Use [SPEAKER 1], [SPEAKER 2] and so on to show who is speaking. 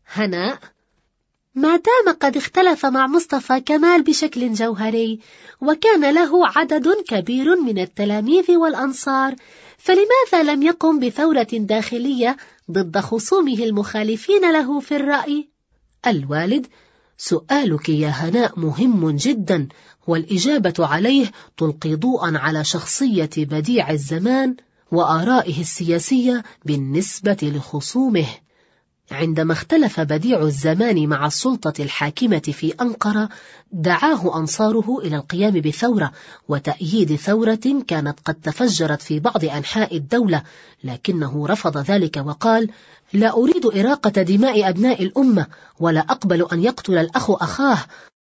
[SPEAKER 1] هناء: ما دام قد اختلف مع مصطفى كمال بشكل جوهري وكان له عدد كبير من التلاميذ والأنصار، فلماذا لم يقم بثورة داخلية ضد خصومه المخالفين له في الرأي؟
[SPEAKER 2] الوالد: سؤالك يا هناء مهم جدا، والإجابة عليه تلقي ضوءا على شخصية بديع الزمان وآرائه السياسية بالنسبة لخصومه. عندما اختلف بديع الزمان مع السلطة الحاكمة في أنقرة، دعاه أنصاره إلى القيام بثورة وتأييد ثورة كانت قد تفجرت في بعض أنحاء الدولة، لكنه رفض ذلك وقال: لا أريد إراقة دماء أبناء الأمة، ولا أقبل أن يقتل الأخ أخاه.